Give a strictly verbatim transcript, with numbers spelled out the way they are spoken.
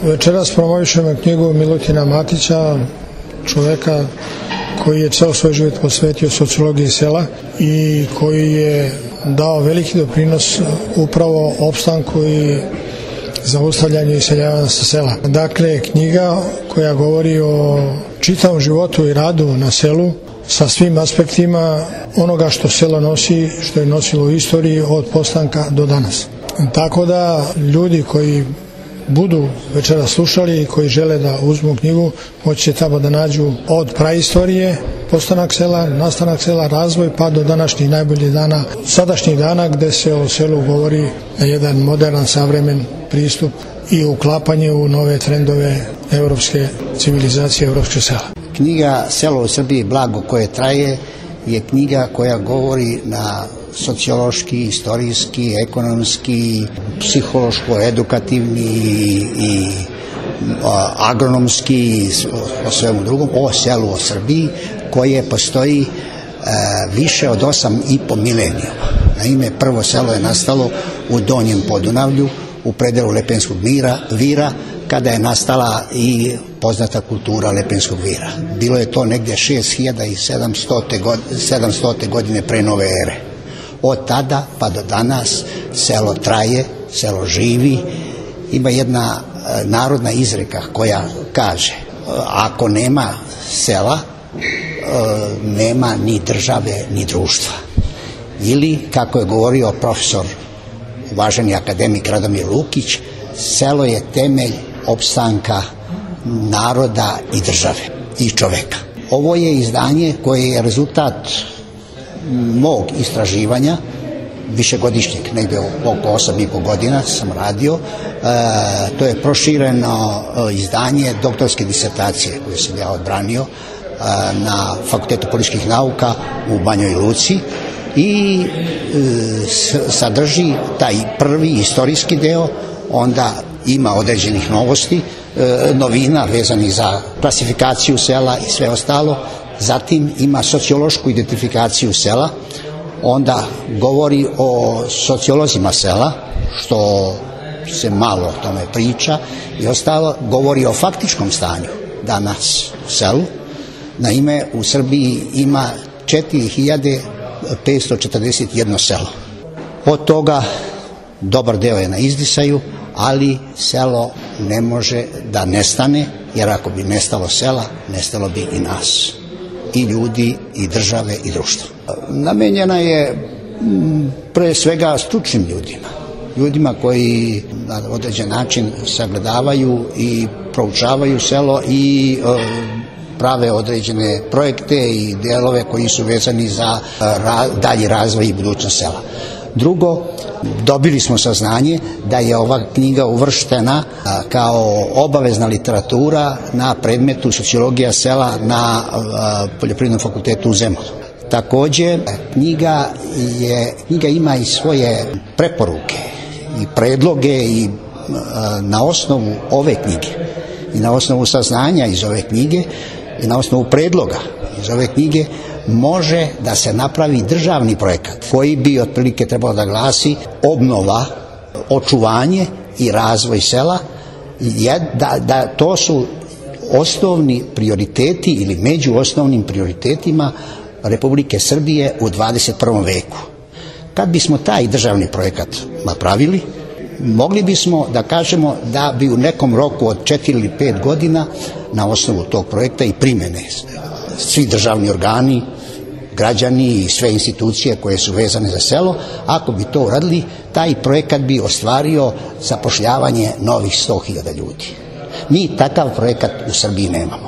Večeras promovišemo knjigu Milutina Matića, čoveka koji je ceo svoj život posvetio sociologiji sela i koji je dao veliki doprinos upravo opstanku i zaustavljanju iseljavanja sa sela. Dakle, knjiga koja govori o čitavom životu i radu na selu sa svim aspektima onoga što selo nosi, što je nosilo u istoriji od postanka do danas. Tako da ljudi koji budu večera slušali i koji žele da uzmu knjigu, moći će tamo da nađu od praistorije, postanak sela, nastanak sela, razvoj, pa do današnjih najboljih dana, sadašnjih dana gde se o selu govori na jedan moderan, savremen pristup i uklapanje u nove trendove evropske civilizacije, evropske sela. Knjiga Selo u Srbiji, blago koje traje je knjiga koja govori na sociološki, istorijski, ekonomski, psihološko-edukativni i agronomski, o svemu drugom, o selu u Srbiji, koje postoji e, više od osam i po milenijuma. Naime, prvo selo je nastalo u Donjem Podunavlju, u predelu Lepenskog mira, vira, kada je nastala i poznata kultura Lepenskog vira. Bilo je to negdje šest hiljada sedamsto godine pre nove ere. Od tada pa do danas selo traje, selo živi. Ima jedna narodna izreka koja kaže: ako nema sela, nema ni države ni društva. Ili, kako je govorio profesor, uvaženi akademik Radomir Lukić, selo je temelj opstanka naroda i države i čoveka. Ovo je izdanje koje je rezultat mog istraživanja, višegodišnjeg, negde oko osam i po godina sam radio. E, to je prošireno izdanje doktorske disertacije koje sam ja odbranio e, na Fakultetu političkih nauka u Banjoj Luci i e, sadrži taj prvi istorijski deo, onda ima određenih novosti, e, novina vezanih za klasifikaciju sela i sve ostalo. Zatim ima sociološku identifikaciju sela, onda govori o sociolozima sela, što se malo o tome priča, i ostalo govori o faktičkom stanju danas u selu. Naime, u Srbiji ima četiri hiljade petsto četrdeset jedno selo. Od toga dobar deo je na izdisaju, ali selo ne može da nestane, jer ako bi nestalo sela, nestalo bi i nas, i ljudi, i države, i društva. Namenjena je pre svega stručnim ljudima, ljudima koji na određen način sagledavaju i proučavaju selo i e, prave određene projekte i delove koji su vezani za ra, dalji razvoj i budućnost sela. Drugo, dobili smo saznanje da je ova knjiga uvrštena kao obavezna literatura na predmetu sociologija sela na Poljoprivrednom fakultetu u Zemunu. Takođe, knjiga, je, knjiga ima i svoje preporuke i predloge i na osnovu ove knjige i na osnovu saznanja iz ove knjige i na osnovu predloga iz ove knjige može da se napravi državni projekat koji bi otprilike trebalo da glasi obnova, očuvanje i razvoj sela. Da, da to su osnovni prioriteti ili među osnovnim prioritetima Republike Srbije u dvadeset prvom veku. Kad bismo taj državni projekat napravili, mogli bismo da kažemo da bi u nekom roku od četiri ili pet godina na osnovu tog projekta i primene svi državni organi, građani i sve institucije koje su vezane za selo, ako bi to uradili, taj projekat bi ostvario zapošljavanje novih sto hiljada ljudi. Mi takav projekat u Srbiji nemamo.